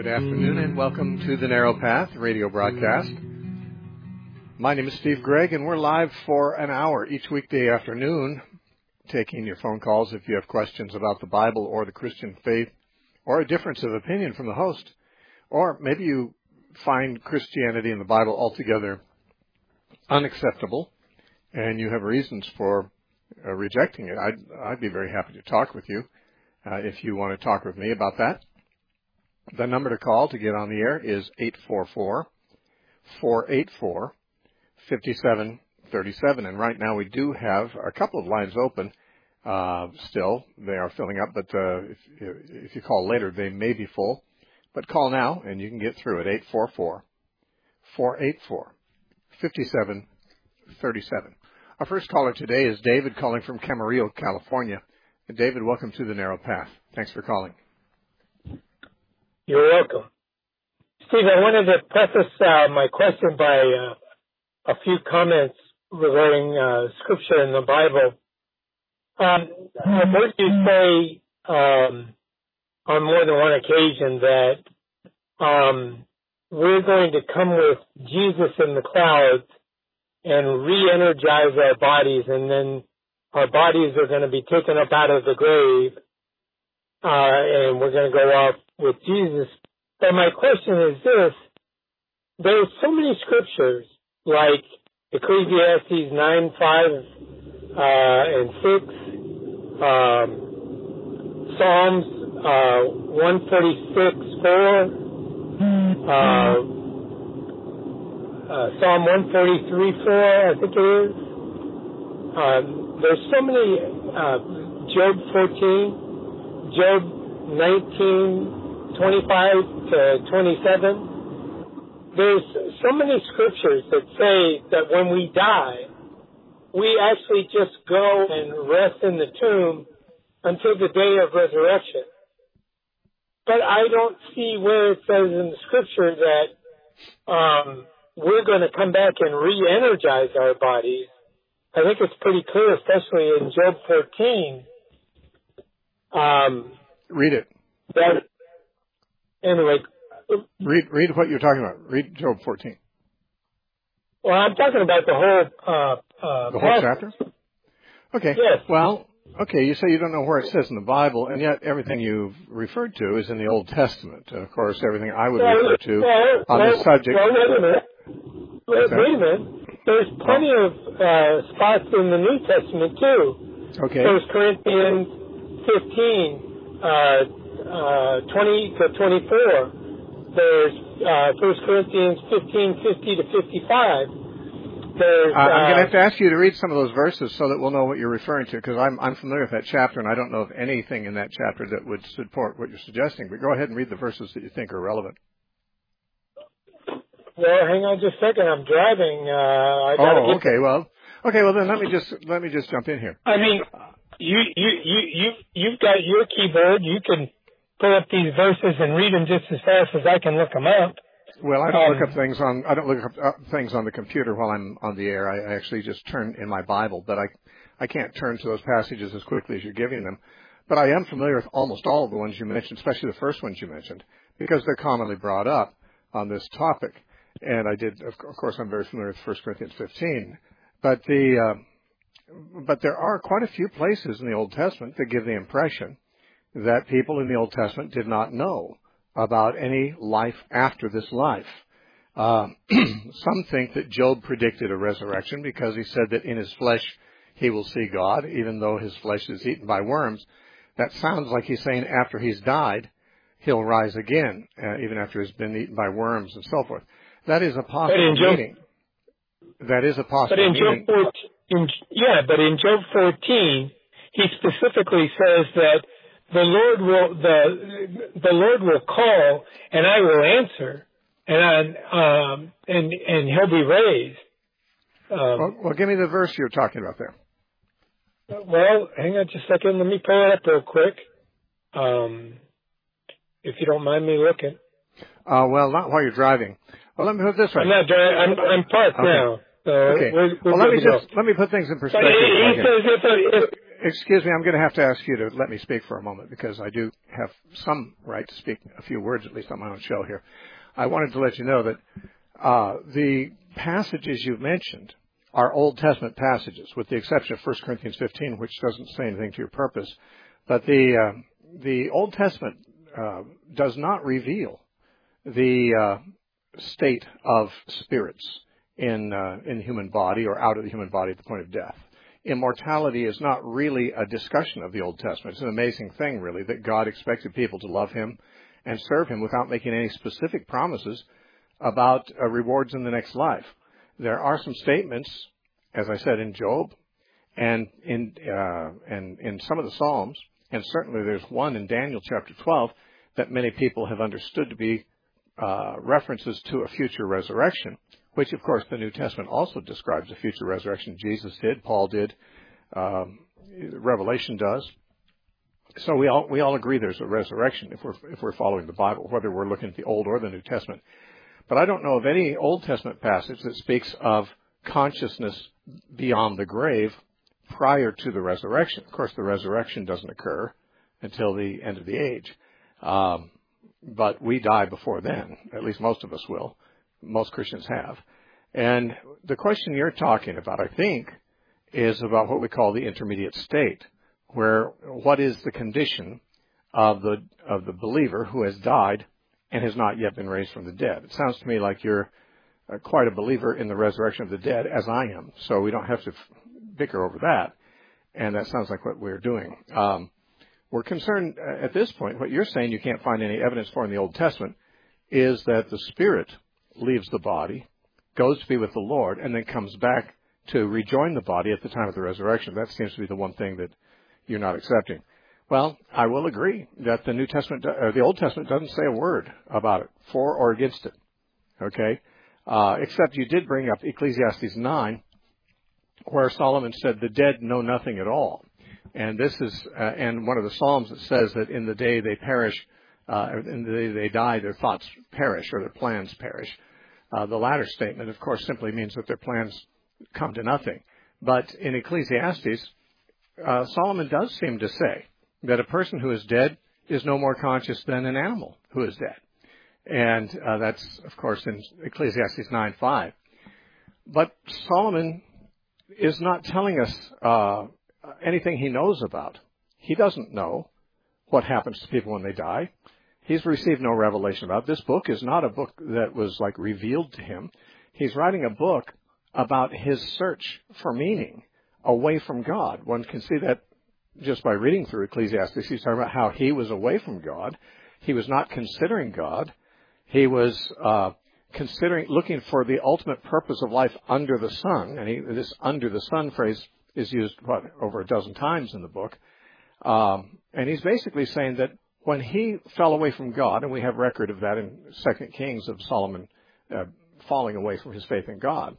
Good afternoon and welcome to the Narrow Path radio broadcast. My name is Steve Gregg and we're live for an hour each weekday afternoon, taking your phone calls if you have questions about the Bible or the Christian faith or a difference of opinion from the host. Or maybe you find Christianity and the Bible altogether unacceptable and you have reasons for rejecting it. I'd be very happy to talk with you if you want to talk with me about that. The number to call to get on the air is 844-484-5737. And right now we do have a couple of lines open still. They are filling up, but if you call later, they may be full. But call now, and you can get through at 844-484-5737. Our first caller today is David calling from Camarillo, California. And David, welcome to the Narrow Path. Thanks for calling. You're welcome. Steve, I wanted to preface my question by a few comments regarding Scripture in the Bible. I've heard you say on more than one occasion that we're going to come with Jesus in the clouds and re-energize our bodies, and then our bodies are going to be taken up out of the grave, and we're going to go off with Jesus. But my question is this: there's so many scriptures like Ecclesiastes 9:5 and 6, Psalms 146:4, Psalm 143:4, I think it is. There's so many, Job 14, Job 19:25-27. There's so many scriptures that say that when we die, we actually just go and rest in the tomb until the day of resurrection. But I don't see where it says in the scripture that we're going to come back and re-energize our bodies. I think it's pretty clear, especially in Job 14. Read it. That, anyway. Read what you're talking about. Read Job 14. Well, I'm talking about the whole the whole chapter? Okay. Yes. Well, okay, you say you don't know where it says in the Bible, and yet everything you've referred to is in the Old Testament. Of course, everything I would refer to on this subject. Well, wait a minute. Wait a minute. There's plenty of spots in the New Testament, too. Okay. 1 Corinthians 15, 20-24. There's 1 Corinthians 15:50-55. There's, I'm going to have to ask you to read some of those verses so that we'll know what you're referring to, because I'm familiar with that chapter, and I don't know of anything in that chapter that would support what you're suggesting. But go ahead and read the verses that you think are relevant. Well, hang on just a second. I'm driving. Okay. Well, then let me just jump in here. I mean, you've got your keyboard. You can pull up these verses and read them just as fast as I can look them up. Well, I don't look up things on the computer while I'm on the air. I actually just turn in my Bible, but I can't turn to those passages as quickly as you're giving them. But I am familiar with almost all of the ones you mentioned, especially the first ones you mentioned, because they're commonly brought up on this topic. And I did, of course, I'm very familiar with 1 Corinthians 15. But there are quite a few places in the Old Testament that give the impression that people in the Old Testament did not know about any life after this life. Some think that Job predicted a resurrection because he said that in his flesh he will see God, even though his flesh is eaten by worms. That sounds like he's saying after he's died, he'll rise again, even after he's been eaten by worms and so forth. That is a possible meaning. That is a possible meaning. But in Job 14, he specifically says that the Lord will call, and I will answer, and he'll be raised. Well, give me the verse you're talking about there. Well, hang on just a second. Let me pull it up real quick, if you don't mind me looking. Well, not while you're driving. Well, let me put it this way. I'm not driving. I'm parked now. So okay. Well, let me put things in perspective. He says Excuse me, I'm going to have to ask you to let me speak for a moment because I do have some right to speak a few words, at least on my own show here. I wanted to let you know that the passages you've mentioned are Old Testament passages, with the exception of 1 Corinthians 15, which doesn't say anything to your purpose. But the Old Testament does not reveal the state of spirits in the human body or out of the human body at the point of death. Immortality is not really a discussion of the Old Testament. It's an amazing thing, really, that God expected people to love Him and serve Him without making any specific promises about rewards in the next life. There are some statements, as I said, in Job and in some of the Psalms, and certainly there's one in Daniel chapter 12 that many people have understood to be references to a future resurrection, which, of course, the New Testament also describes a future resurrection. Jesus did, Paul did, Revelation does. So we all agree there's a resurrection if we're following the Bible, whether we're looking at the Old or the New Testament. But I don't know of any Old Testament passage that speaks of consciousness beyond the grave prior to the resurrection. Of course, the resurrection doesn't occur until the end of the age. But we die before then. At least most of us will. Most Christians have. And the question you're talking about, I think, is about what we call the intermediate state, where what is the condition of the believer who has died and has not yet been raised from the dead. It sounds to me like you're quite a believer in the resurrection of the dead, as I am, so we don't have to bicker over that, and that sounds like what we're doing. We're concerned at this point, what you're saying you can't find any evidence for in the Old Testament is that the spirit leaves the body, goes to be with the Lord, and then comes back to rejoin the body at the time of the resurrection. That seems to be the one thing that you're not accepting. Well, I will agree that the New Testament, the Old Testament doesn't say a word about it, for or against it. Okay? Except you did bring up Ecclesiastes 9, where Solomon said the dead know nothing at all. And this is, and one of the Psalms that says that in the day they perish, in the day they die, their thoughts perish or their plans perish. The latter statement, of course, simply means that their plans come to nothing. But in Ecclesiastes, Solomon does seem to say that a person who is dead is no more conscious than an animal who is dead. And that's, of course, in Ecclesiastes 9:5. But Solomon is not telling us anything he knows about. He doesn't know what happens to people when they die. He's received no revelation about it. This book is not a book that was like revealed to him. He's writing a book about his search for meaning away from God. One can see that just by reading through Ecclesiastes. He's talking about how he was away from God. He was not considering God. He was looking for the ultimate purpose of life under the sun. And this under the sun phrase is used, over a dozen times in the book. And he's basically saying that when he fell away from God, and we have record of that in 2 Kings of Solomon falling away from his faith in God.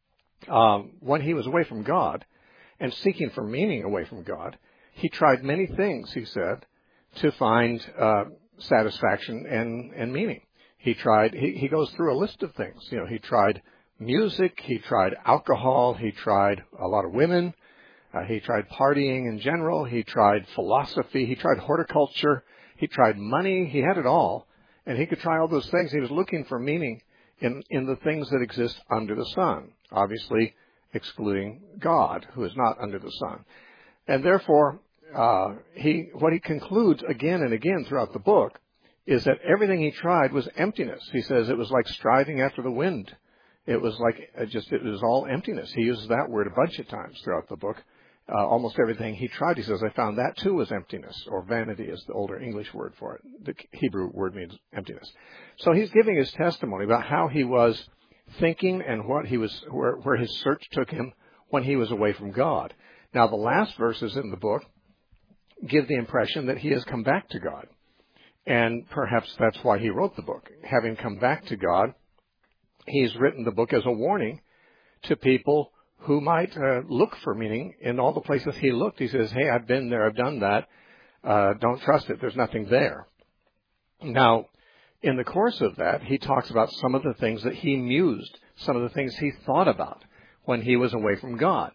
When he was away from God and seeking for meaning away from God, he tried many things, he said, to find satisfaction and meaning. He goes through a list of things. You know, he tried music, he tried alcohol, he tried a lot of women, he tried partying in general, he tried philosophy, he tried horticulture, he tried money, he had it all, and he could try all those things. He was looking for meaning in the things that exist under the sun, obviously excluding God, who is not under the sun. And therefore, what he concludes again and again throughout the book is that everything he tried was emptiness. He says it was like striving after the wind. It was like it was all emptiness. He uses that word a bunch of times throughout the book. Almost everything he tried, he says, I found that too was emptiness, or vanity is the older English word for it. The Hebrew word means emptiness. So he's giving his testimony about how he was thinking and what he was, where his search took him when he was away from God. Now, the last verses in the book give the impression that he has come back to God. And perhaps that's why he wrote the book. Having come back to God, he's written the book as a warning to people who might look for meaning in all the places he looked. He says, hey, I've been there, I've done that. Don't trust it. There's nothing there. Now, in the course of that, he talks about some of the things that he mused, some of the things he thought about when he was away from God.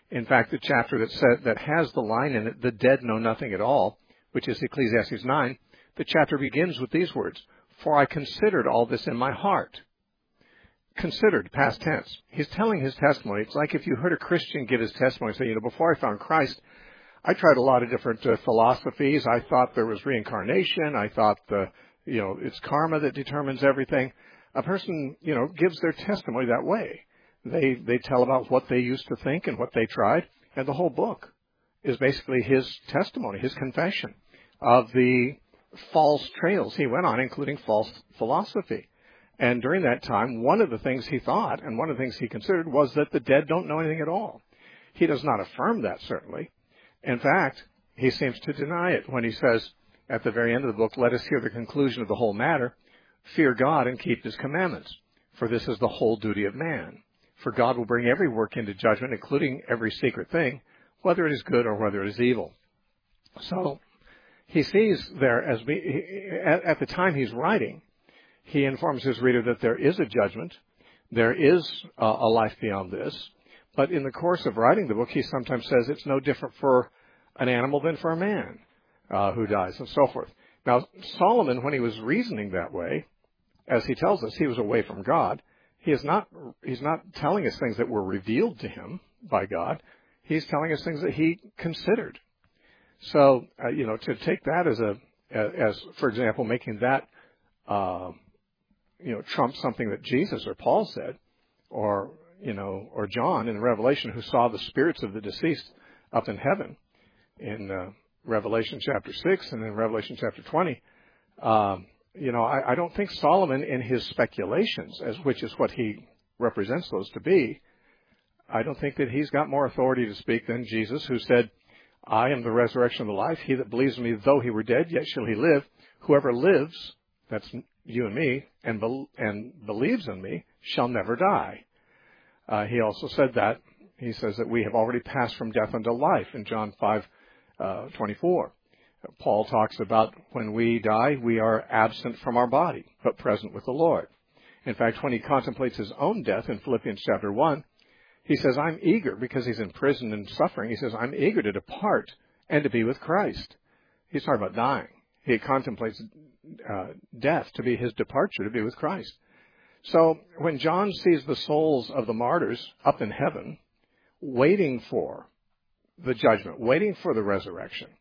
In fact, the chapter that has the line in it, "The dead know nothing at all," which is Ecclesiastes 9, the chapter begins with these words, "For I considered all this in my heart." Considered, past tense. He's telling his testimony. It's like if you heard a Christian give his testimony, say, before I found Christ, I tried a lot of different philosophies. I thought there was reincarnation. I thought it's karma that determines everything. A person, gives their testimony that way. They tell about what they used to think and what they tried, and the whole book is basically his testimony, his confession of the false trails he went on, including false philosophy. And during that time, one of the things he thought and one of the things he considered was that the dead don't know anything at all. He does not affirm that, certainly. In fact, he seems to deny it when he says at the very end of the book, "Let us hear the conclusion of the whole matter. Fear God and keep his commandments, for this is the whole duty of man. For God will bring every work into judgment, including every secret thing, whether it is good or whether it is evil." So he sees there, at the time he's writing, he informs his reader that there is a judgment, there is a life beyond this, but in the course of writing the book, he sometimes says it's no different for an animal than for a man who dies, and so forth. Now, Solomon, when he was reasoning that way, as he tells us, he was away from God. He's not telling us things that were revealed to him by God. He's telling us things that he considered. So, to take that as for example, making that trump something that Jesus or Paul said, or John in Revelation, who saw the spirits of the deceased up in heaven in Revelation chapter 6 and in Revelation chapter 20. I don't think Solomon, in his speculations, which is what he represents those to be, I don't think that he's got more authority to speak than Jesus, who said, "I am the resurrection and the life. He that believes in me, though he were dead, yet shall he live. Whoever lives," that's you and me, and believes in me, "shall never die." He also said that. He says that we have already passed from death unto life in John 5:24. Paul talks about when we die, we are absent from our body, but present with the Lord. In fact, when he contemplates his own death in Philippians chapter 1, he says, "I'm eager," because he's in prison and suffering. He says, "I'm eager to depart and to be with Christ." He's talking about dying. He contemplates death to be his departure, to be with Christ. So when John sees the souls of the martyrs up in heaven, waiting for the judgment, waiting for the resurrection,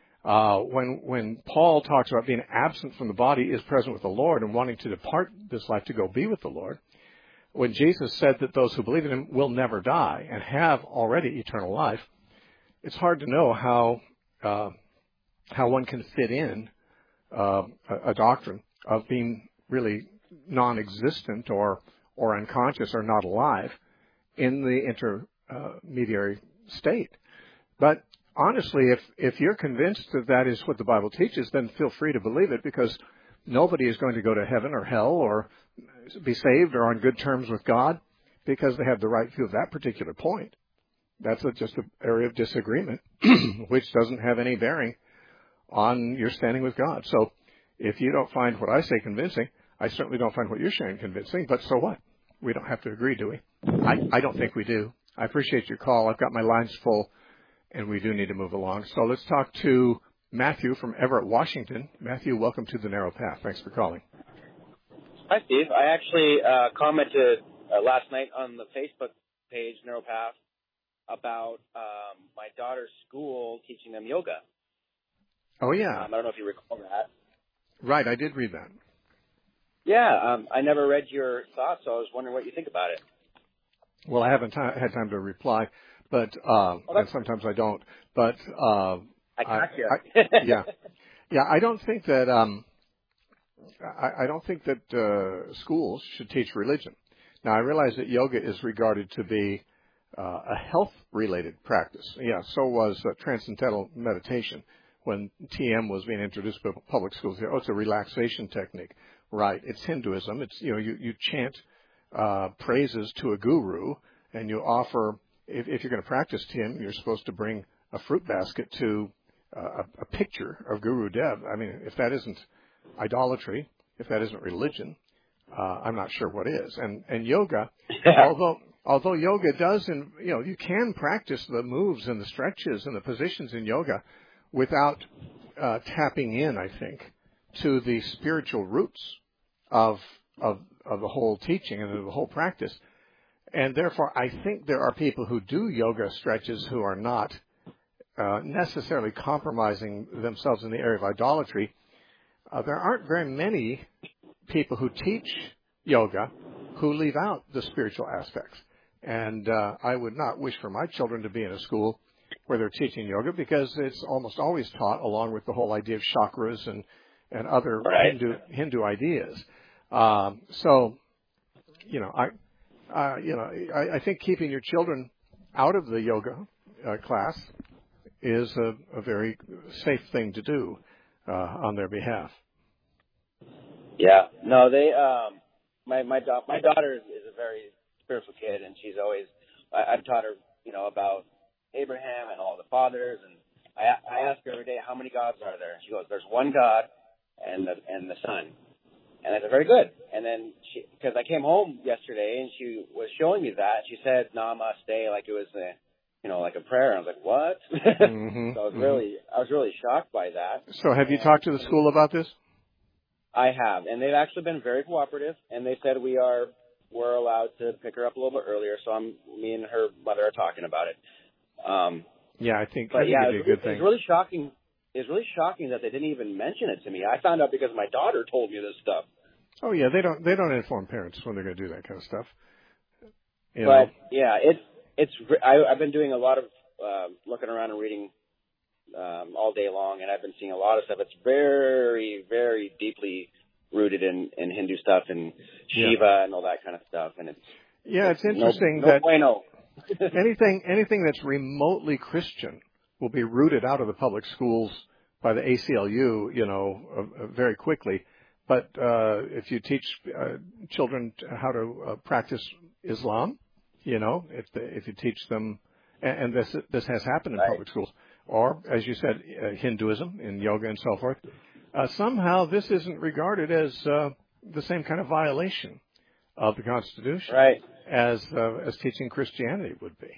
when Paul talks about being absent from the body, is present with the Lord, and wanting to depart this life to go be with the Lord, when Jesus said that those who believe in him will never die and have already eternal life, it's hard to know how one can fit in a doctrine of being really non-existent or unconscious or not alive in the intermediary state. But honestly, if you're convinced that that is what the Bible teaches, then feel free to believe it, because nobody is going to go to heaven or hell or be saved or on good terms with God because they have the right view of that particular point. That's just an area of disagreement, which doesn't have any bearing on your standing with God. So if you don't find what I say convincing, I certainly don't find what you're sharing convincing, but so what? We don't have to agree, do we? I don't think we do. I appreciate your call. I've got my lines full, and we do need to move along. So let's talk to Matthew from Everett, Washington. Matthew, welcome to The Narrow Path. Thanks for calling. Hi, Steve. I actually commented last night on the Facebook page, Narrow Path, about my daughter's school teaching them yoga. Oh, yeah. I don't know if you recall that. Right, I did read that. Yeah, I never read your thoughts, so I was wondering what you think about it. Well, I haven't had time to reply, but and sometimes I don't. But I got you. Yeah. I don't think that I don't think that schools should teach religion. Now, I realize that yoga is regarded to be a health-related practice. Yeah, so was transcendental meditation. When TM was being introduced to public schools, it's a relaxation technique. Right. It's Hinduism. It's, you chant praises to a guru, and you offer, if you're going to practice TM, you're supposed to bring a fruit basket to a picture of Guru Dev. I mean, if that isn't idolatry, if that isn't religion, I'm not sure what is. And yoga, although yoga does, you can practice the moves and the stretches and the positions in yoga without tapping in, I think, to the spiritual roots of the whole teaching and of the whole practice. And therefore, I think there are people who do yoga stretches who are not necessarily compromising themselves in the area of idolatry. There aren't very many people who teach yoga who leave out the spiritual aspects. And I would not wish for my children to be in a school where they're teaching yoga, because it's almost always taught along with the whole idea of chakras and other right. Hindu ideas. I think keeping your children out of the yoga class is a very safe thing to do on their behalf. Yeah. No, they. My daughter is a very spiritual kid, and she's always. I've taught her, about Abraham and all the fathers, and I ask her every day, how many gods are there? And she goes, there's one God, and the Son. And I said, very good. And then because I came home yesterday and she was showing me that, she said Namaste like it was like a prayer. And I was like, what? Mm-hmm, So I was really shocked by that. So have you talked to the school about this? I have, and they've actually been very cooperative, and they said we're allowed to pick her up a little bit earlier. So me and her mother are talking about it. Yeah, I think it'd be a good thing. It's really shocking. It's really shocking that they didn't even mention it to me. I found out because my daughter told me this stuff. Oh yeah, they don't inform parents when they're going to do that kind of stuff. Yeah, I've been doing a lot of looking around and reading all day long, and I've been seeing a lot of stuff. It's very, very deeply rooted in Hindu stuff and Shiva and all that kind of stuff. And it's interesting that anything that's remotely Christian will be rooted out of the public schools by the ACLU, very quickly. But if you teach children how to practice Islam, if you teach them, and this has happened in public schools, or as you said, Hinduism in yoga and so forth, somehow this isn't regarded as the same kind of violation of the Constitution as teaching Christianity would be.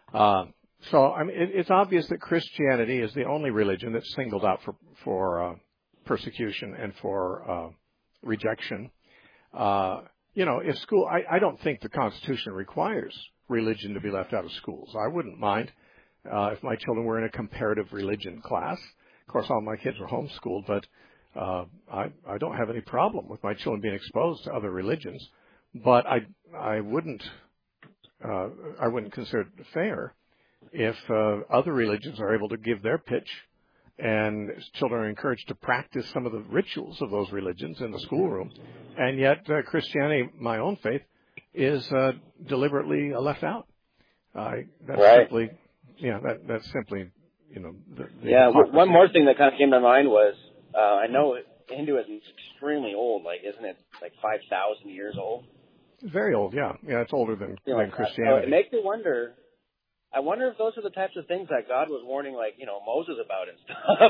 So I mean, it's obvious that Christianity is the only religion that's singled out for persecution and for rejection. If school, I don't think the Constitution requires religion to be left out of schools. I wouldn't mind if my children were in a comparative religion class. Of course, all my kids are homeschooled, but I don't have any problem with my children being exposed to other religions. But I wouldn't consider it fair if other religions are able to give their pitch and children are encouraged to practice some of the rituals of those religions in the schoolroom, and yet Christianity, my own faith, is deliberately left out. Simply, that's simply, one more thing that kind of came to mind was, I know Hinduism is extremely old. Like, isn't it like 5,000 years old? Very old, yeah. Yeah, it's older than Christianity. So it makes me wonder. I wonder if those are the types of things that God was warning, Moses about and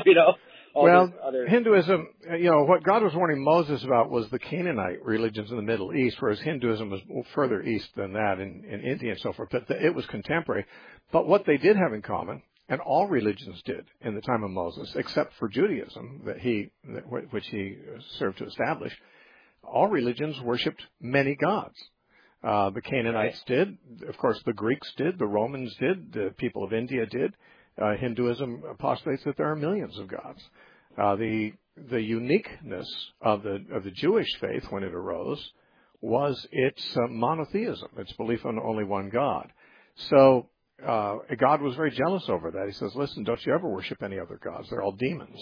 stuff, Hinduism, what God was warning Moses about was the Canaanite religions in the Middle East, whereas Hinduism was further east than that in India and so forth. But it was contemporary. But what they did have in common, and all religions did in the time of Moses, except for Judaism, which he served to establish, all religions worshipped many gods. The Canaanites did, of course the Greeks did, the Romans did, the people of India did. Hinduism postulates that there are millions of gods. The uniqueness of the Jewish faith when it arose was its monotheism, its belief in only one God. So God was very jealous over that. He says, listen, don't you ever worship any other gods. They're all demons.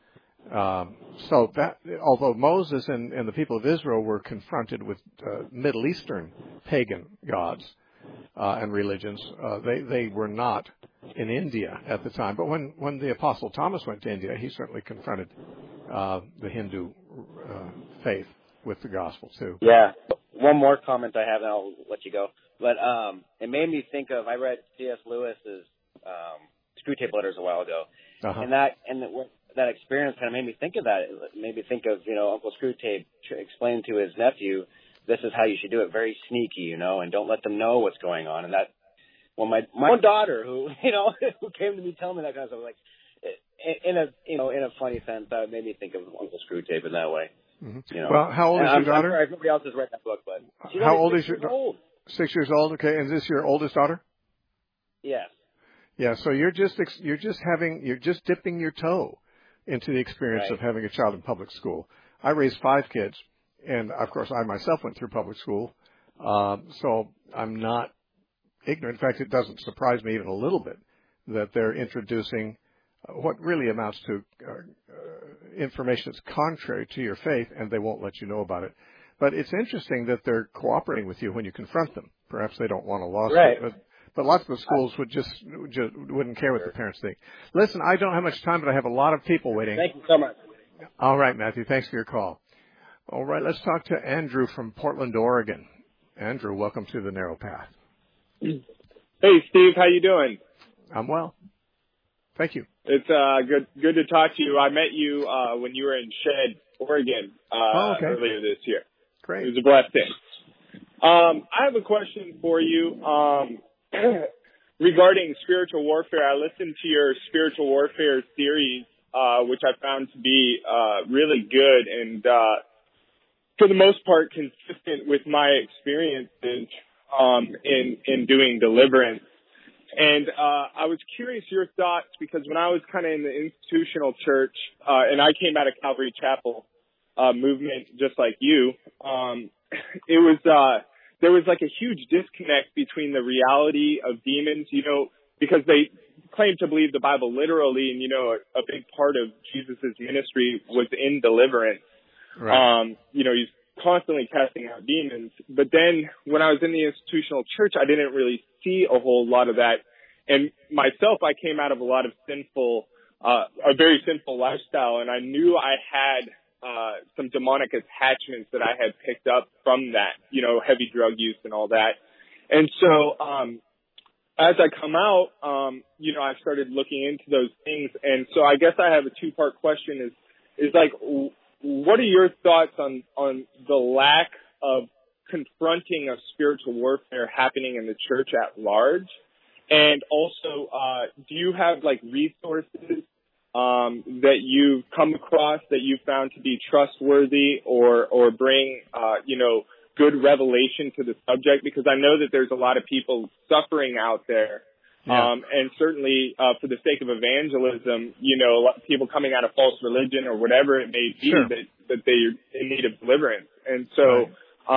So that, although Moses and the people of Israel were confronted with Middle Eastern pagan gods and religions, they were not in India at the time. But when the Apostle Thomas went to India, he certainly confronted the Hindu faith with the gospel too. Yeah. One more comment I have, and I'll let you go. But it made me think of, I read C.S. Lewis's Screwtape Letters a while ago, and that experience kind of made me think of that. It made me think of, Uncle Screwtape explained to his nephew this is how you should do it, very sneaky, and don't let them know what's going on. And that, well, my own daughter, who who came to me telling me that kind of stuff, like in a funny sense, that made me think of Uncle Screwtape in that way. Mm-hmm. Well, how old is your daughter? I'm sorry if nobody else has read that book, but how old is your daughter? 6 years old. Okay, and is this your oldest daughter? Yes. Yeah. So you're just dipping your toe into the experience of having a child in public school. I raised 5 kids, and of course I myself went through public school, so I'm not ignorant. In fact, it doesn't surprise me even a little bit that they're introducing what really amounts to information that's contrary to your faith, and they won't let you know about it. But it's interesting that they're cooperating with you when you confront them. Perhaps they don't want a lawsuit, right. But lots of the schools wouldn't care what the parents think. Listen, I don't have much time, but I have a lot of people waiting. Thank you so much. All right, Matthew. Thanks for your call. All right, let's talk to Andrew from Portland, Oregon. Andrew, welcome to the Narrow Path. Hey, Steve. How you doing? I'm well. Thank you. It's good to talk to you. I met you when you were in Shed, Oregon, earlier this year. Great. It was a blessing. I have a question for you regarding spiritual warfare. I listened to your spiritual warfare series, which I found to be really good and, for the most part, consistent with my experiences in doing deliverance. And I was curious your thoughts, because when I was kind of in the institutional church, and I came out of Calvary Chapel movement just like you, it was there was like a huge disconnect between the reality of demons, because they claim to believe the Bible literally, and a big part of Jesus's ministry was in deliverance. Right. He's constantly casting out demons. But then when I was in the institutional church, I didn't really see a whole lot of that. And myself, I came out of a lot of a very sinful lifestyle, and I knew I had some demonic attachments that I had picked up from that, heavy drug use and all that. And so, as I come out, I started looking into those things. And so I guess I have a 2-part question is like, what are your thoughts on the lack of confronting of spiritual warfare happening in the church at large? And also, do you have like resources that you've come across that you found to be trustworthy or bring, good revelation to the subject? Because I know that there's a lot of people suffering out there. Yeah. And certainly, for the sake of evangelism, people coming out of false religion or whatever it may be, sure, that they're in need of deliverance. And so,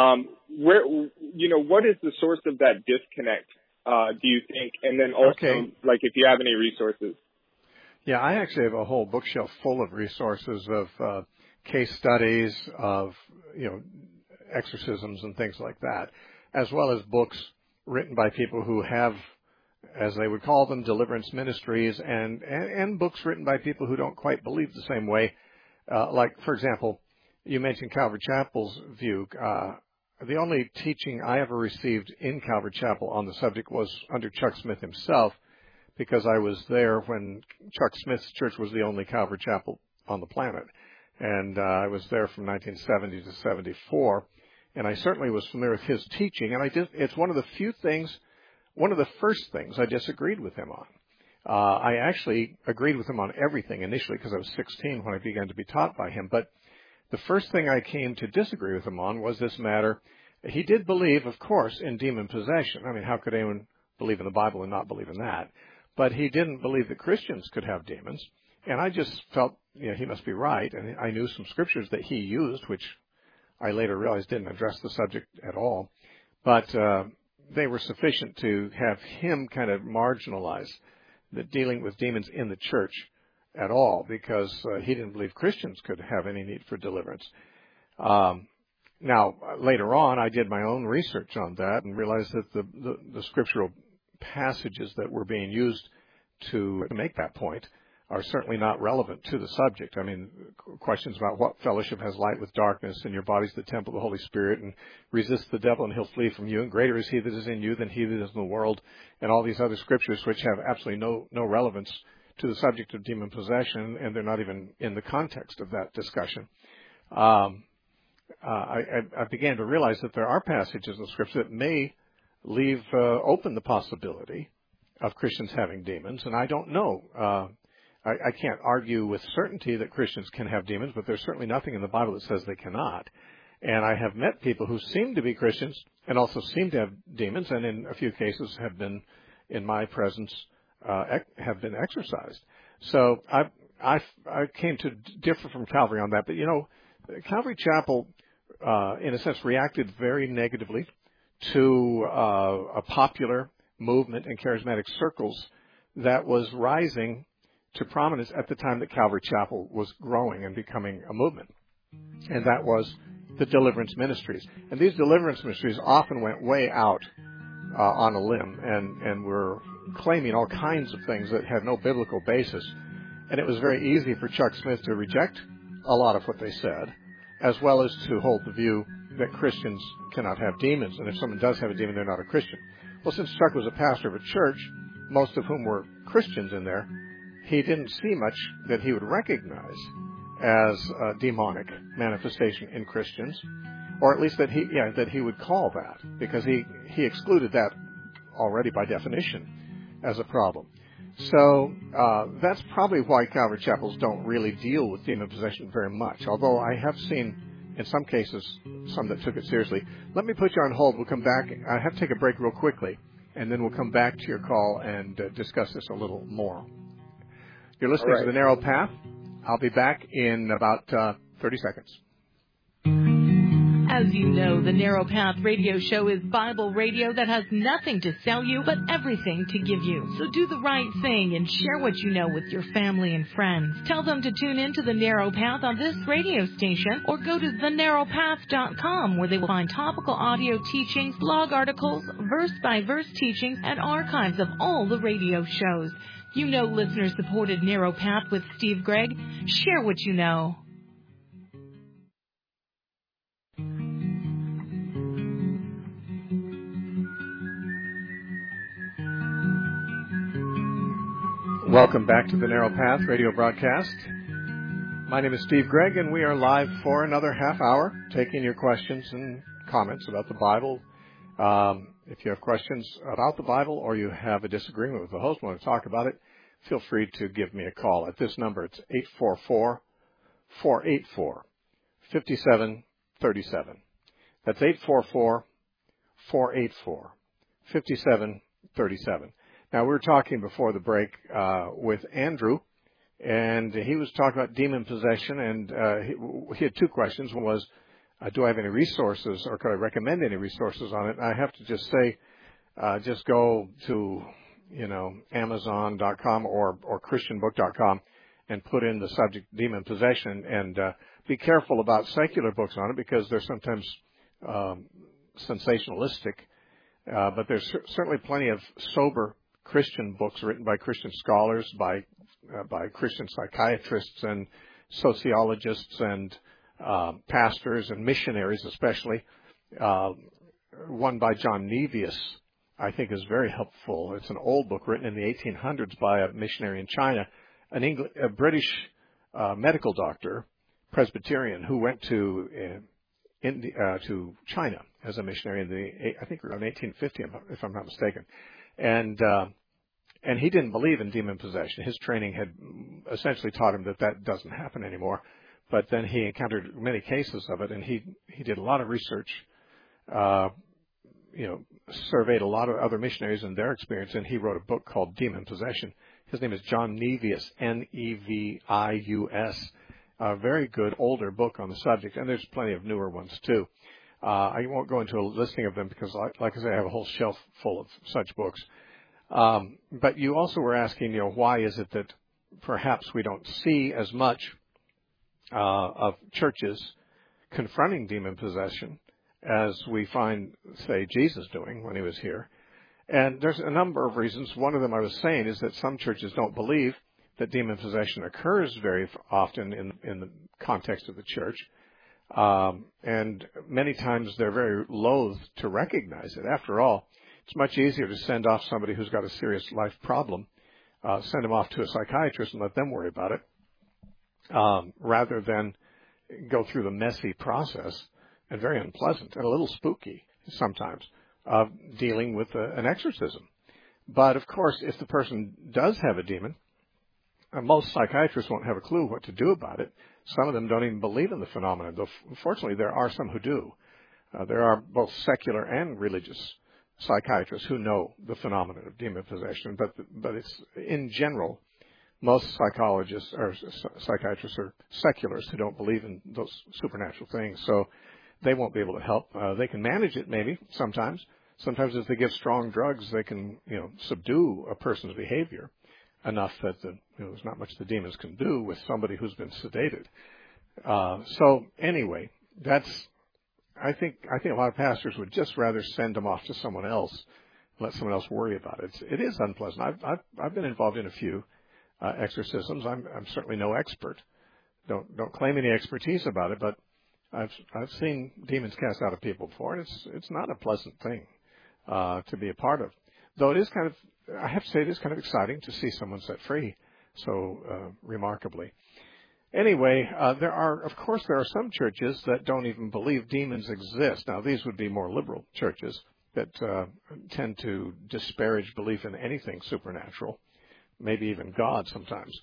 what is the source of that disconnect, do you think? And then also, like, if you have any resources. Yeah, I actually have a whole bookshelf full of resources of case studies of, exorcisms and things like that, as well as books written by people who have, as they would call them, deliverance ministries, and books written by people who don't quite believe the same way. Like, for example, you mentioned Calvary Chapel's view. The only teaching I ever received in Calvary Chapel on the subject was under Chuck Smith himself, because I was there when Chuck Smith's church was the only Calvary Chapel on the planet. And I was there from 1970 to 74. And I certainly was familiar with his teaching. And it's one of the first things I disagreed with him on. I actually agreed with him on everything initially because I was 16 when I began to be taught by him. But the first thing I came to disagree with him on was this matter. He did believe, of course, in demon possession. I mean, how could anyone believe in the Bible and not believe in that? But he didn't believe that Christians could have demons. And I just felt, he must be right. And I knew some scriptures that he used, which I later realized didn't address the subject at all. But they were sufficient to have him kind of marginalize the dealing with demons in the church at all, because he didn't believe Christians could have any need for deliverance. Now, later on, I did my own research on that and realized that the scriptural passages that were being used to make that point are certainly not relevant to the subject. I mean, questions about what fellowship has light with darkness, and your body's the temple of the Holy Spirit, and resist the devil and he'll flee from you, and greater is he that is in you than he that is in the world, and all these other scriptures which have absolutely no relevance to the subject of demon possession, and they're not even in the context of that discussion. I began to realize that there are passages in Scripture that may leave open the possibility of Christians having demons, and I don't know. I can't argue with certainty that Christians can have demons, but there's certainly nothing in the Bible that says they cannot. And I have met people who seem to be Christians and also seem to have demons, and in a few cases have been, in my presence, have been exorcised. So I came to differ from Calvary on that. But, Calvary Chapel, in a sense, reacted very negatively to a popular movement in charismatic circles that was rising to prominence at the time that Calvary Chapel was growing and becoming a movement. And that was the deliverance ministries. And these deliverance ministries often went way out on a limb and were claiming all kinds of things that had no biblical basis. And it was very easy for Chuck Smith to reject a lot of what they said, as well as to hold the view that Christians cannot have demons, and if someone does have a demon, they're not a Christian. Well, since Chuck was a pastor of a church, most of whom were Christians in there, he didn't see much that he would recognize as a demonic manifestation in Christians, or at least that he would call that, because he excluded that already by definition as a problem. So that's probably why Calvary Chapels don't really deal with demon possession very much, although I have seen in some cases some that took it seriously. Let me put you on hold. We'll come back. I have to take a break real quickly, and then we'll come back to your call and discuss this a little more. You're listening to The Narrow Path. I'll be back in about 30 seconds. As you know, the Narrow Path radio show is Bible radio that has nothing to sell you but everything to give you. So do the right thing and share what you know with your family and friends. Tell them to tune in to the Narrow Path on this radio station, or go to thenarrowpath.com, where they will find topical audio teachings, blog articles, verse-by-verse teachings, and archives of all the radio shows. You know listener-supported Narrow Path with Steve Gregg. Share what you know. Welcome back to the Narrow Path radio broadcast. My name is Steve Gregg, and we are live for another half hour, taking your questions and comments about the Bible. If you have questions about the Bible, or you have a disagreement with the host, want to talk about it, feel free to give me a call at this number. It's 844-484-5737. That's 844-484-5737. Now, we were talking before the break with Andrew, and he was talking about demon possession, and he had two questions. One was, do I have any resources, or could I recommend any resources on it? And I have to just say, just go to, Amazon.com or ChristianBook.com and put in the subject demon possession, and be careful about secular books on it, because they're sometimes sensationalistic. But there's certainly plenty of sober Christian books written by Christian scholars, by Christian psychiatrists and sociologists and pastors and missionaries especially. One by John Nevius, I think, is very helpful. It's an old book written in the 1800s by a missionary in China, a British medical doctor, Presbyterian, who went to China as a missionary I think around 1850, if I'm not mistaken. And he didn't believe in demon possession. His training had essentially taught him that doesn't happen anymore. But then he encountered many cases of it, and he did a lot of research, surveyed a lot of other missionaries and their experience, and he wrote a book called Demon Possession. His name is John Nevius, Nevius, a very good older book on the subject, and there's plenty of newer ones too. I won't go into a listing of them because, like I say, I have a whole shelf full of such books. But you also were asking, why is it that perhaps we don't see as much of churches confronting demon possession as we find, say, Jesus doing when he was here. And there's a number of reasons. One of them I was saying is that some churches don't believe that demon possession occurs very often in the context of the church. And many times they're very loath to recognize it. After all, it's much easier to send off somebody who's got a serious life problem, send them off to a psychiatrist and let them worry about it, rather than go through the messy process and very unpleasant and a little spooky sometimes of dealing with an exorcism. But, of course, if the person does have a demon, most psychiatrists won't have a clue what to do about it. Some of them don't even believe in the phenomenon, though fortunately there are some who do. There are both secular and religious psychiatrists who know the phenomenon of demon possession, but it's in general, most psychologists or psychiatrists are secularists who don't believe in those supernatural things, so they won't be able to help. They can manage it maybe sometimes. Sometimes if they give strong drugs, they can subdue a person's behavior enough that there's not much the demons can do with somebody who's been sedated. So anyway, I think a lot of pastors would just rather send them off to someone else, let someone else worry about it. It is unpleasant. I've been involved in a few exorcisms. I'm certainly no expert. Don't claim any expertise about it, but I've seen demons cast out of people before, and it's not a pleasant thing to be a part of. Though it is I have to say, it is kind of exciting to see someone set free so remarkably. Anyway, there are some churches that don't even believe demons exist. Now, these would be more liberal churches that tend to disparage belief in anything supernatural, maybe even God sometimes.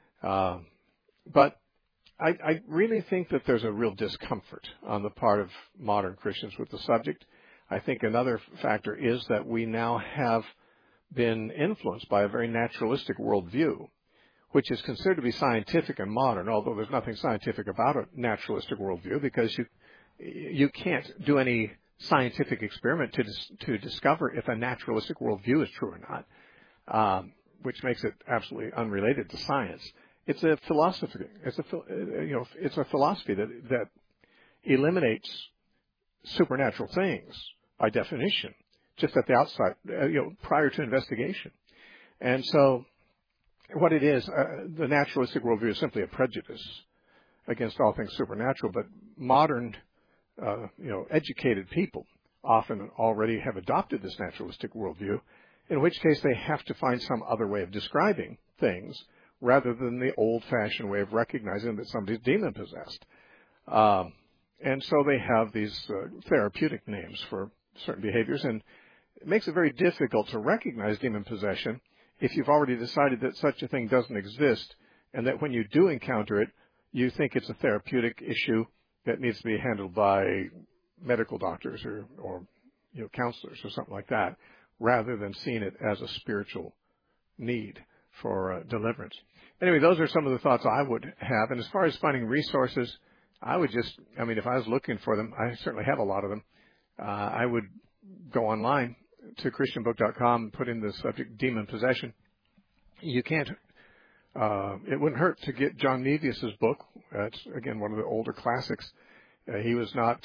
But I really think that there's a real discomfort on the part of modern Christians with the subject. I think another factor is that we now have been influenced by a very naturalistic worldview, which is considered to be scientific and modern, although there's nothing scientific about a naturalistic worldview because you can't do any scientific experiment to discover if a naturalistic worldview is true or not, which makes it absolutely unrelated to science. It's a philosophy. It's a philosophy that eliminates supernatural things by definition, just at the outside, prior to investigation. And so what it is, the naturalistic worldview is simply a prejudice against all things supernatural, but modern, educated people often already have adopted this naturalistic worldview, in which case they have to find some other way of describing things rather than the old-fashioned way of recognizing that somebody's demon-possessed. And so they have these therapeutic names for certain behaviors, and it makes it very difficult to recognize demon possession if you've already decided that such a thing doesn't exist, and that when you do encounter it, you think it's a therapeutic issue that needs to be handled by medical doctors or counselors or something like that, rather than seeing it as a spiritual need for deliverance. Anyway, those are some of the thoughts I would have. And as far as finding resources, I would if I was looking for them, I certainly have a lot of them. I would go online to ChristianBook.com and put in the subject demon possession. You can't, it wouldn't hurt to get John Nevius's book. It's, again, one of the older classics. He was not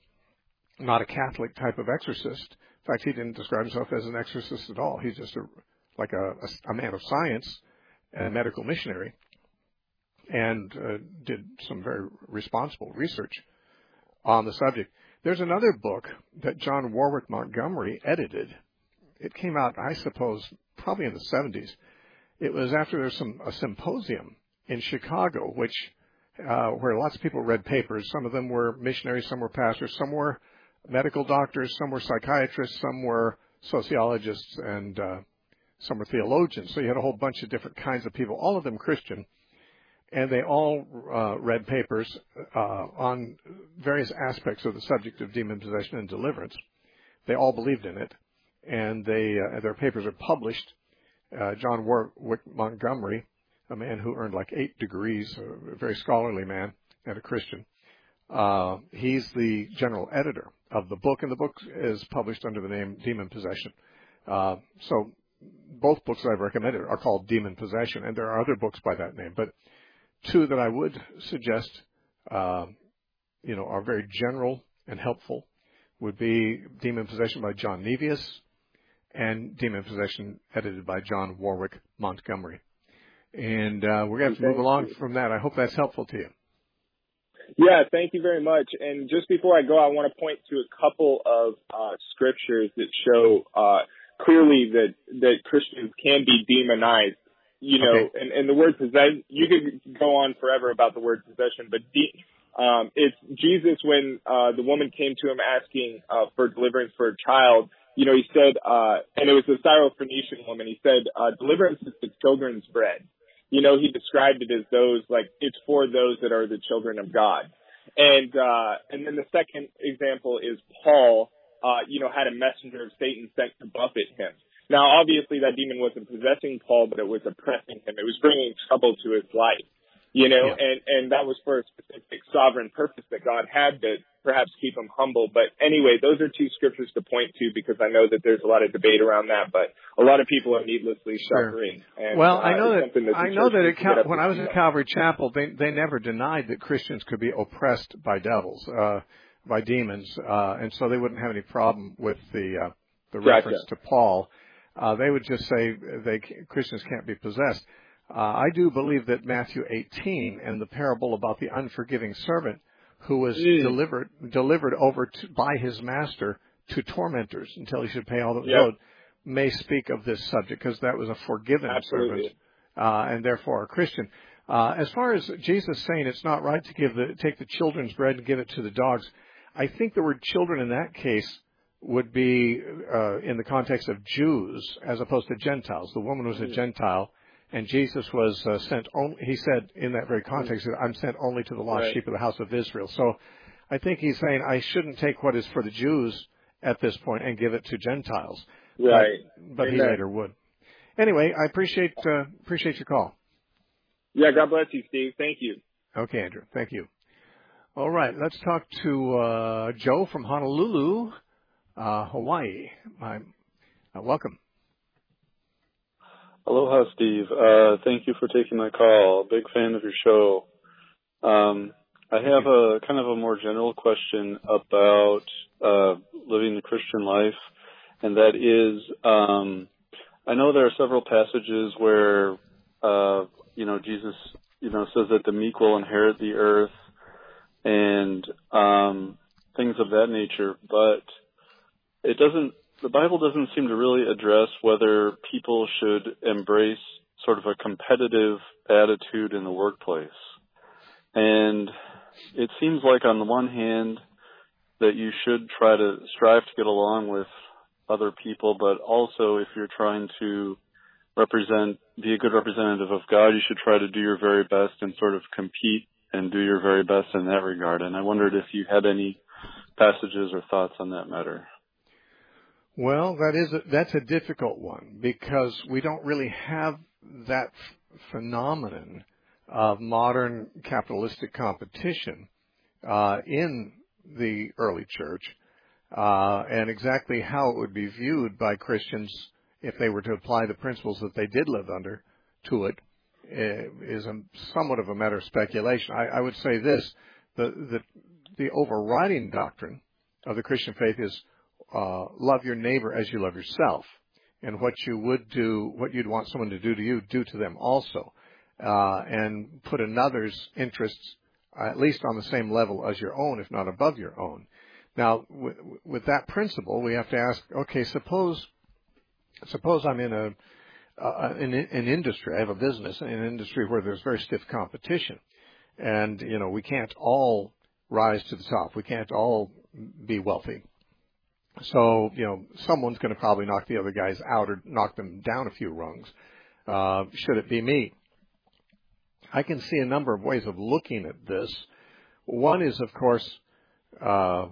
a Catholic type of exorcist. In fact, he didn't describe himself as an exorcist at all. He's just a man of science and a medical missionary, and did some very responsible research on the subject. There's another book that John Warwick Montgomery edited. It came out, I suppose, probably in the 70s. It was after there's a symposium in Chicago, where lots of people read papers. Some of them were missionaries, some were pastors, some were medical doctors, some were psychiatrists, some were sociologists, and some were theologians. So you had a whole bunch of different kinds of people, all of them Christian. And they all read papers on various aspects of the subject of demon possession and deliverance. They all believed in it, and their papers are published. John Warwick Montgomery, a man who earned like 8 degrees, a very scholarly man and a Christian, he's the general editor of the book, and the book is published under the name Demon Possession. So both books I've recommended are called Demon Possession, and there are other books by that name, but two that I would suggest, are very general and helpful would be Demon Possession by John Nevius and Demon Possession edited by John Warwick Montgomery. And we're going to have to move along from that. I hope that's helpful to you. Yeah, thank you very much. And just before I go, I want to point to a couple of scriptures that show clearly that Christians can be demonized. And the word possession, you could go on forever about the word possession, but It's Jesus when the woman came to him asking for deliverance for a child. You know, he said, and it was a Syrophoenician woman. He said, deliverance is the children's bread. You know, he described it as those, like, it's for those that are the children of God. And then the second example is Paul, you know, had a messenger of Satan sent to buffet him. Now, obviously that demon wasn't possessing Paul, but it was oppressing him. It was bringing trouble to his life, you know, and that was for a specific sovereign purpose that God had to perhaps keep him humble. But anyway, those are two scriptures to point to because I know that there's a lot of debate around that, but a lot of people are needlessly suffering. And, well, I know that when I was in Calvary Chapel, they never denied that Christians could be oppressed by devils, by demons, and so they wouldn't have any problem with the reference to Paul. They would just say Christians can't be possessed. I do believe that Matthew 18 and the parable about the unforgiving servant who was delivered over by his master to tormentors until he should pay all that was owed may speak of this subject because that was a forgiven servant and therefore a Christian. As far as Jesus saying it's not right to take the children's bread and give it to the dogs, I think the word children in that case would be in the context of Jews as opposed to Gentiles. The woman was a Gentile, and Jesus was sent only, he said in that very context, I'm sent only to the lost sheep of the house of Israel. So I think he's saying I shouldn't take what is for the Jews at this point and give it to Gentiles. Right. But he later would. Anyway, I appreciate your call. Yeah, God bless you, Steve. Thank you. Okay, Andrew. Thank you. All right, let's talk to Joe from Honolulu, Hawaii. Welcome. Aloha, Steve. Thank you for taking my call. Big fan of your show. I have a kind of a more general question about living the Christian life, and that is, I know there are several passages where, Jesus, says that the meek will inherit the earth and things of that nature, but the Bible doesn't seem to really address whether people should embrace sort of a competitive attitude in the workplace. And it seems like on the one hand that you should strive to get along with other people, but also if you're trying to be a good representative of God, you should try to do your very best and sort of compete and do your very best in that regard. And I wondered if you had any passages or thoughts on that matter. Well, that's a difficult one because we don't really have that phenomenon of modern capitalistic competition in the early church, and exactly how it would be viewed by Christians if they were to apply the principles that they did live under to it is somewhat of a matter of speculation. I would say this, the overriding doctrine of the Christian faith is love your neighbor as you love yourself. And what you'd want someone to do to you, do to them also. And put another's interests at least on the same level as your own, if not above your own. Now, with that principle, we have to ask, okay, suppose I'm in an industry, I have a business in an industry where there's very stiff competition. And, we can't all rise to the top. We can't all be wealthy. So, someone's going to probably knock the other guys out or knock them down a few rungs. Should it be me? I can see a number of ways of looking at this. One is, of course, that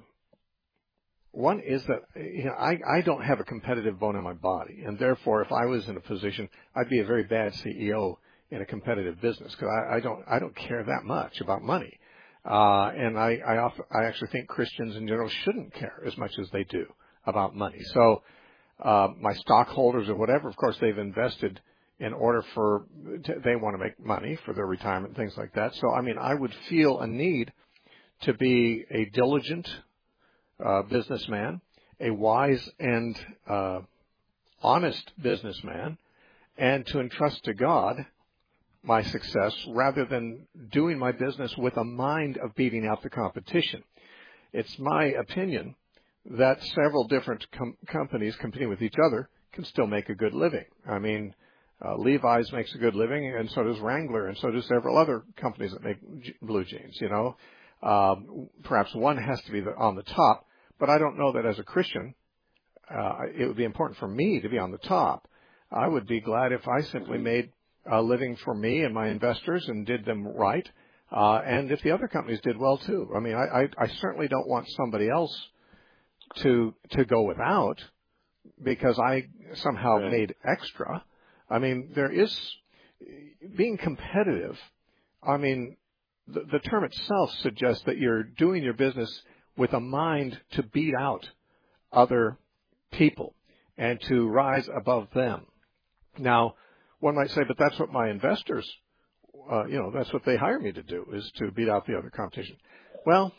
I don't have a competitive bone in my body, and therefore, if I was in a position, I'd be a very bad CEO in a competitive business because I don't care that much about money. And I actually think Christians in general shouldn't care as much as they do about money. So, my stockholders or whatever, of course, they've invested in order they want to make money for their retirement, things like that. So, I would feel a need to be a diligent businessman, a wise and honest businessman, and to entrust to God my success rather than doing my business with a mind of beating out the competition. It's my opinion that several different companies competing with each other can still make a good living. Levi's makes a good living, and so does Wrangler, and so do several other companies that make blue jeans, Perhaps one has to be on the top, but I don't know that as a Christian, it would be important for me to be on the top. I would be glad if I simply made a living for me and my investors and did them right, and if the other companies did well too. I mean, I certainly don't want somebody else to go without because I somehow made extra. I mean, there is being competitive. I mean, the term itself suggests that you're doing your business with a mind to beat out other people and to rise above them. Now, one might say, but that's what my investors, that's what they hire me to do, is to beat out the other competition. Well,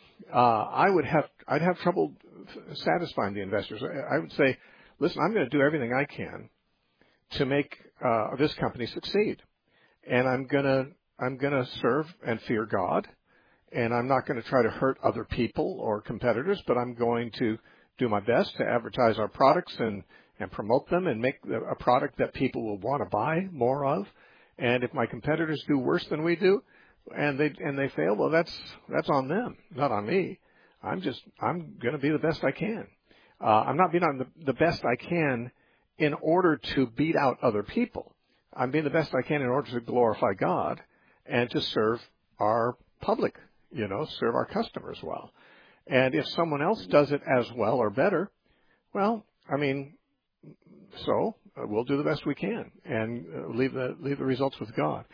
I'd have trouble satisfying the investors. I would say, listen, I'm going to do everything I can to make this company succeed, and I'm going to serve and fear God, and I'm not going to try to hurt other people or competitors, but I'm going to do my best to advertise our products and promote them and make a product that people will want to buy more of. And if my competitors do worse than we do, and they fail, well, that's on them, not on me. I'm going to be the best I can. I'm not being on the best I can in order to beat out other people. I'm being the best I can in order to glorify God and to serve our public, serve our customers well. And if someone else does it as well or better, well, I mean, so we'll do the best we can and leave the results with God.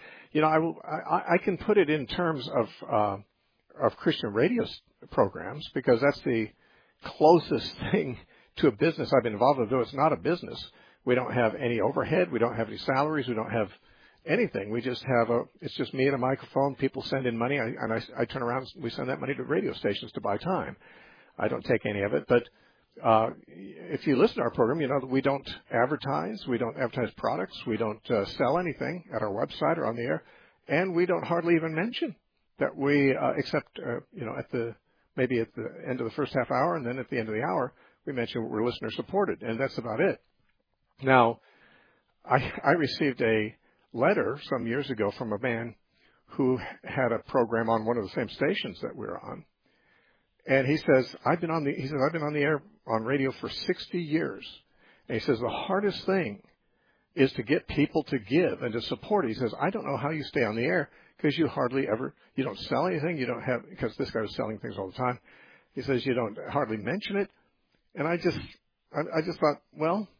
I can put it in terms of Christian radio programs because that's the closest thing to a business I've been involved with. Though it's not a business, we don't have any overhead, we don't have any salaries, we don't have anything. We just have it's just me and a microphone. People send in money, and I turn around. We send that money to radio stations to buy time. I don't take any of it, but if you listen to our program, you know that we don't advertise. We don't advertise products. We don't sell anything at our website or on the air, and we don't hardly even mention that we, except maybe at the end of the first half hour, and then at the end of the hour, we mention we're listener supported, and that's about it. Now, I received a letter some years ago from a man who had a program on one of the same stations that we're on. And he says, I've been on the air on radio for 60 years. And he says, the hardest thing is to get people to give and to support. He says, I don't know how you stay on the air because you don't sell anything. You don't have, because this guy was selling things all the time. He says, you don't hardly mention it. And I just thought, well,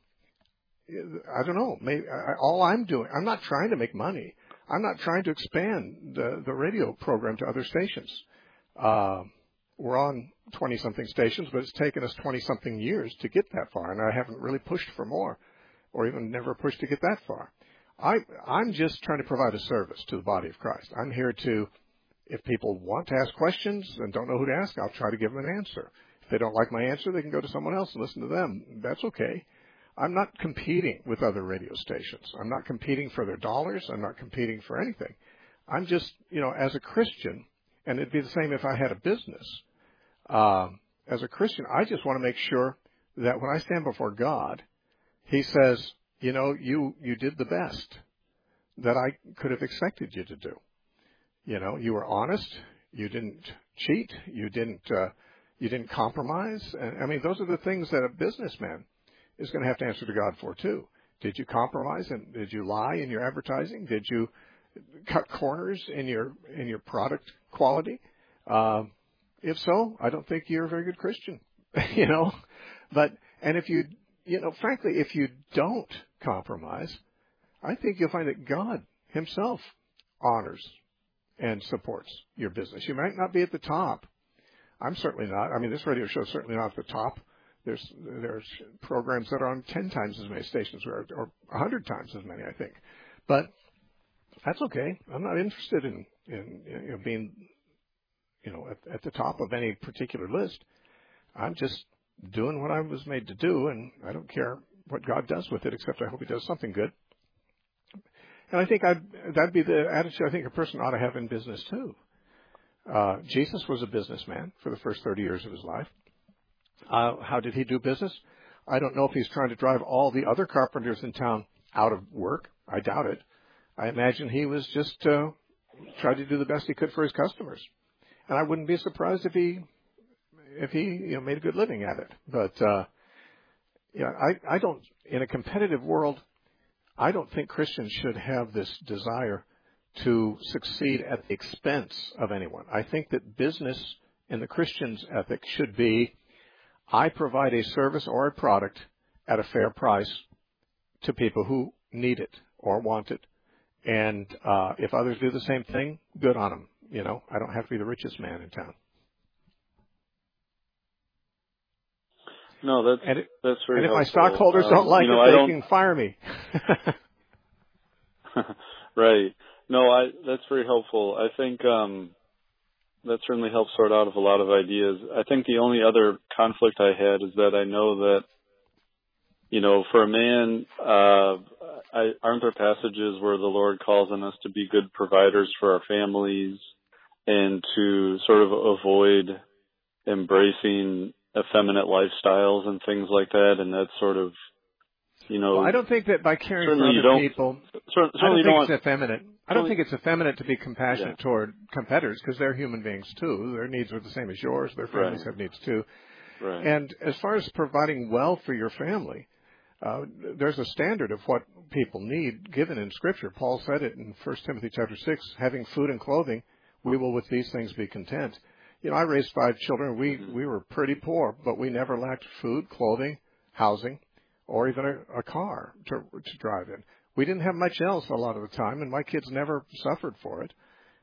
I don't know. Maybe all I'm doing, I'm not trying to make money. I'm not trying to expand the radio program to other stations. We're on 20-something stations, but it's taken us 20-something years to get that far, and I haven't really pushed for more or even never pushed to get that far. I'm just trying to provide a service to the body of Christ. I'm here to, if people want to ask questions and don't know who to ask, I'll try to give them an answer. If they don't like my answer, they can go to someone else and listen to them. That's okay. I'm not competing with other radio stations. I'm not competing for their dollars. I'm not competing for anything. I'm just, as a Christian, and it'd be the same if I had a business. As a Christian, I just want to make sure that when I stand before God, He says, you did the best that I could have expected you to do. You were honest. You didn't cheat. You didn't compromise. And I mean, those are the things that a businessman is going to have to answer to God for too. Did you compromise and did you lie in your advertising? Did you cut corners in your product quality? If so, I don't think you're a very good Christian, But if you, frankly, if you don't compromise, I think you'll find that God Himself honors and supports your business. You might not be at the top. I'm certainly not. I mean, this radio show is certainly not at the top. There's programs that are on 10 times as many stations or 100 times as many, I think. But that's okay. I'm not interested in being at the top of any particular list. I'm just doing what I was made to do, and I don't care what God does with it, except I hope He does something good. And I think that'd be the attitude I think a person ought to have in business too. Jesus was a businessman for the first 30 years of His life. How did He do business? I don't know if He's trying to drive all the other carpenters in town out of work. I doubt it. I imagine He was just trying to do the best He could for His customers. and I wouldn't be surprised if he made a good living at it. But I don't, in a competitive world, I don't think Christians should have this desire to succeed at the expense of anyone. I think that business in the Christian's ethic should be, I provide a service or a product at a fair price to people who need it or want it. And if others do the same thing, good on them. I don't have to be the richest man in town. No, that's very helpful. And if my stockholders don't like it, they can fire me. Right. No, that's very helpful. I think that certainly helps sort out of a lot of ideas. I think the only other conflict I had is that I know that, for a man, aren't there passages where the Lord calls on us to be good providers for our families and to sort of avoid embracing effeminate lifestyles and things like that? And that's sort of, Well, I don't think that by caring for other people, it's effeminate. I don't think it's effeminate to be compassionate toward competitors, because they're human beings too. Their needs are the same as yours. Their families have needs too. Right. And as far as providing wealth for your family, there's a standard of what people need given in Scripture. Paul said it in 1 Timothy chapter 6, having food and clothing, we will with these things be content. I raised 5 children. We were pretty poor, but we never lacked food, clothing, housing, or even a car to drive in. We didn't have much else a lot of the time, and my kids never suffered for it.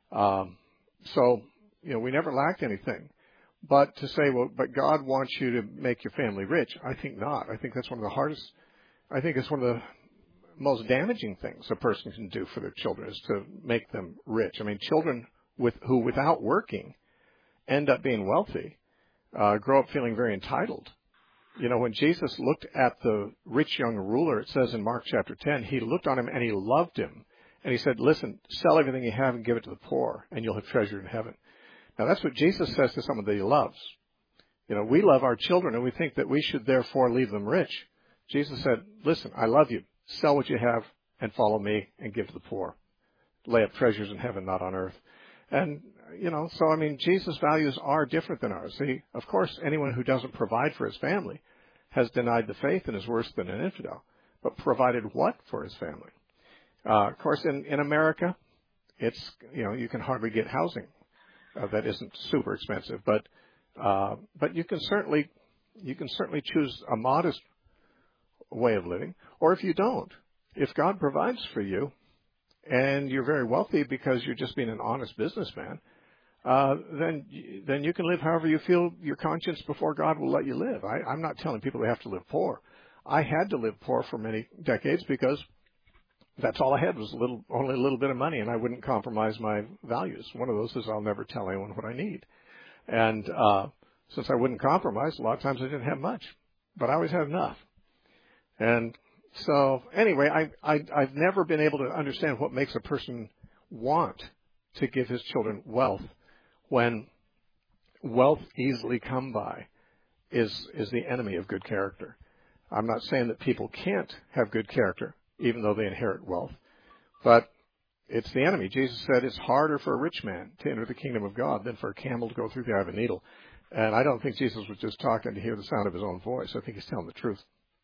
So we never lacked anything. But to say, but God wants you to make your family rich, I think not. I think that's one of the hardest. I think it's one of the most damaging things a person can do for their children is to make them rich. I mean, children who without working end up being wealthy, grow up feeling very entitled. When Jesus looked at the rich young ruler, it says in Mark chapter 10, he looked on him and he loved him. And he said, listen, sell everything you have and give it to the poor, and you'll have treasure in heaven. Now, that's what Jesus says to someone that he loves. We love our children, and we think that we should therefore leave them rich. Jesus said, listen, I love you. Sell what you have and follow me and give to the poor. Lay up treasures in heaven, not on earth. And, Jesus' values are different than ours. See, of course, anyone who doesn't provide for his family has denied the faith and is worse than an infidel. But provided what for his family? Of course, in America, it's, you can hardly get housing that isn't super expensive. But you can certainly choose a modest way of living. Or if you don't, if God provides for you and you're very wealthy because you're just being an honest businessman, then you can live however you feel your conscience before God will let you live. I'm not telling people they have to live poor. I had to live poor for many decades because that's all I had was only a little bit of money, and I wouldn't compromise my values. One of those is I'll never tell anyone what I need. And since I wouldn't compromise, a lot of times I didn't have much, but I always had enough. And so anyway, I've never been able to understand what makes a person want to give his children wealth when wealth easily come by is the enemy of good character. I'm not saying that people can't have good character, even though they inherit wealth, but it's the enemy. Jesus said it's harder for a rich man to enter the kingdom of God than for a camel to go through the eye of a needle. And I don't think Jesus was just talking to hear the sound of his own voice. I think he's telling the truth.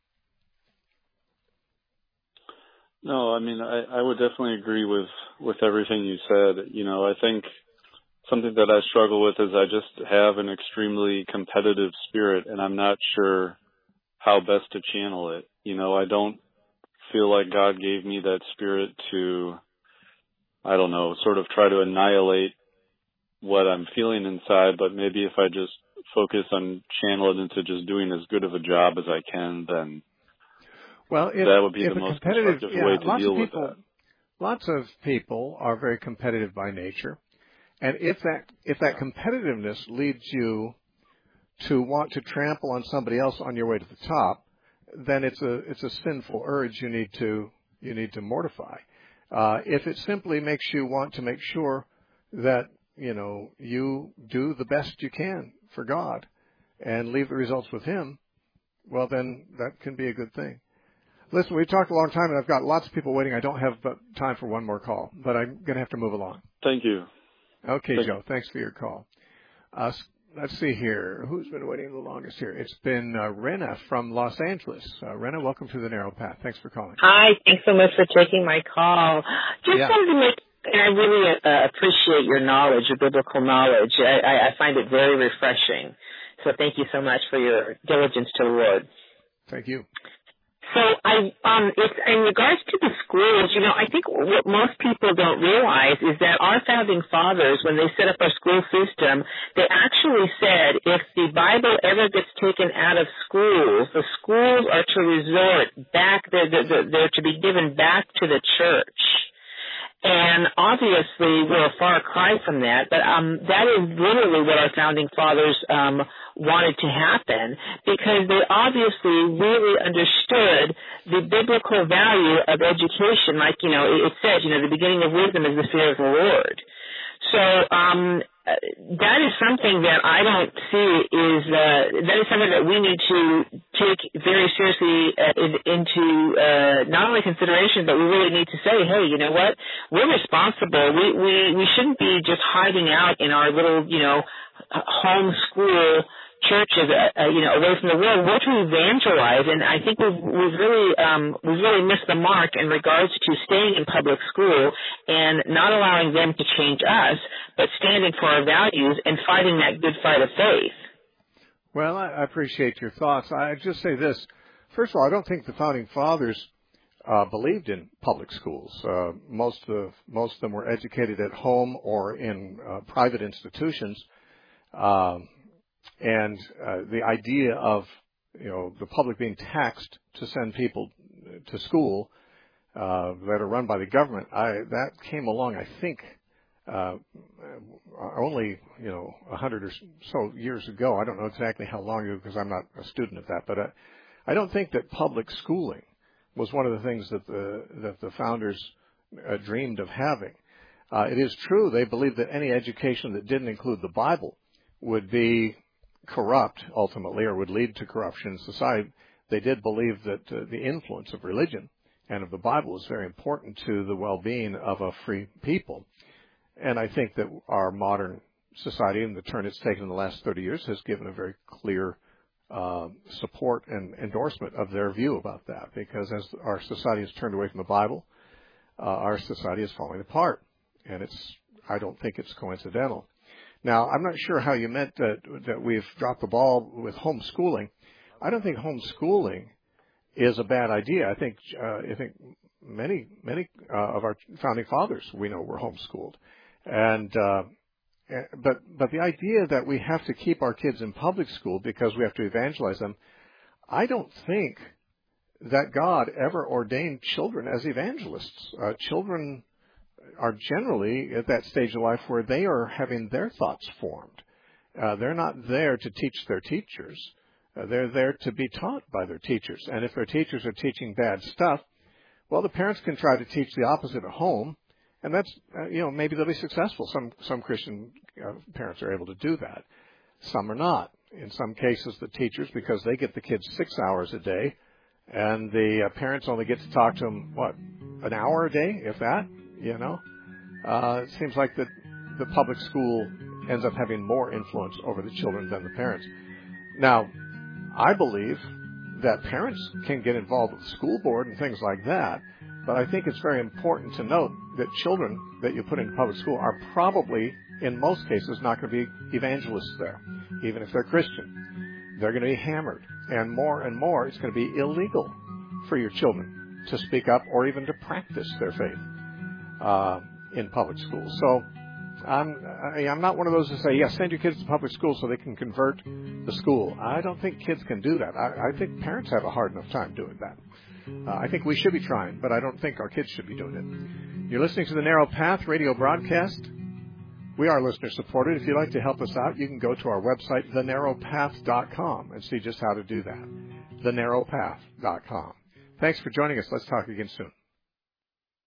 No, I would definitely agree with everything you said. I think something that I struggle with is I just have an extremely competitive spirit, and I'm not sure how best to channel it. I don't feel like God gave me that spirit to, sort of try to annihilate what I'm feeling inside, but maybe if I just focus on channel it into just doing as good of a job as I can, then that would be the most constructive way to deal with that. Lots of people are very competitive by nature. And if that competitiveness leads you to want to trample on somebody else on your way to the top, then it's a sinful urge you need to mortify. If it simply makes you want to make sure that you do the best you can for God and leave the results with Him, well, then that can be a good thing. Listen, we've talked a long time, and I've got lots of people waiting. I don't have time for one more call, but I'm going to have to move along. Thank you. Okay, Joe. Thanks for your call. Let's see here. Who's been waiting the longest here? It's been Rena from Los Angeles. Rena, welcome to the Narrow Path. Thanks for calling. Hi. Thanks so much for taking my call. Wanted to make, and I really appreciate your knowledge, your biblical knowledge. I find it very refreshing. So thank you so much for your diligence to the Lord. Thank you. So it's in regards to the schools, I think what most people don't realize is that our founding fathers, when they set up our school system, they actually said if the Bible ever gets taken out of schools, the schools are to resort back, they're to be given back to the church. And obviously, we're a far cry from that, but that is literally what our founding fathers wanted to happen, because they obviously really understood the biblical value of education. Like, it says, the beginning of wisdom is the fear of the Lord. So that is something that I don't see that is something that we need to take very seriously into not only consideration, but we really need to say, hey, you know what? We're responsible. We shouldn't be just hiding out in our little, home school churches, away from the world. We're to evangelize, and I think we've really missed the mark in regards to staying in public school and not allowing them to change us, but standing for our values and fighting that good fight of faith. Well, I appreciate your thoughts. I just say this. First of all, I don't think the founding fathers believed in public schools. Most of them were educated at home or in private institutions. And the idea of, the public being taxed to send people to school that are run by the government, that came along, I think, only, 100 or so years ago. I don't know exactly how long ago because I'm not a student of that. But I don't think that public schooling was one of the things that the founders dreamed of having. It is true they believed that any education that didn't include the Bible would be corrupt ultimately, or would lead to corruption in society. They did believe that the influence of religion and of the Bible is very important to the well-being of a free people. And I think that our modern society, and the turn it's taken in the last 30 years, has given a very clear support and endorsement of their view about that. Because as our society has turned away from the Bible, our society is falling apart. And I don't think it's coincidental. Now, I'm not sure how you meant that we've dropped the ball with homeschooling. I don't think homeschooling is a bad idea. I think many of our founding fathers we know were homeschooled, but the idea that we have to keep our kids in public school because we have to evangelize them, I don't think that God ever ordained children as evangelists. Children are generally at that stage of life where they are having their thoughts formed. They're not there to teach their teachers. They're there to be taught by their teachers. And if their teachers are teaching bad stuff, well, the parents can try to teach the opposite at home, and that's, maybe they'll be successful. Some Christian parents are able to do that. Some are not. In some cases, the teachers, because they get the kids 6 hours a day, and the parents only get to talk to them, an hour a day, if that? It seems like the public school ends up having more influence over the children than the parents. Now, I believe that parents can get involved with the school board and things like that, but I think it's very important to note that children that you put into public school are probably, in most cases, not going to be evangelists there, even if they're Christian. They're going to be hammered, and more, it's going to be illegal for your children to speak up or even to practice their faith in public schools. So I'm not one of those who say, yes, send your kids to public school so they can convert the school. I don't think kids can do that. I think parents have a hard enough time doing that. I think we should be trying, but I don't think our kids should be doing it. You're listening to the Narrow Path radio broadcast. We are listener supported. If you'd like to help us out, you can go to our website, thenarrowpath.com, and see just how to do that. thenarrowpath.com. Thanks for joining us. Let's talk again soon.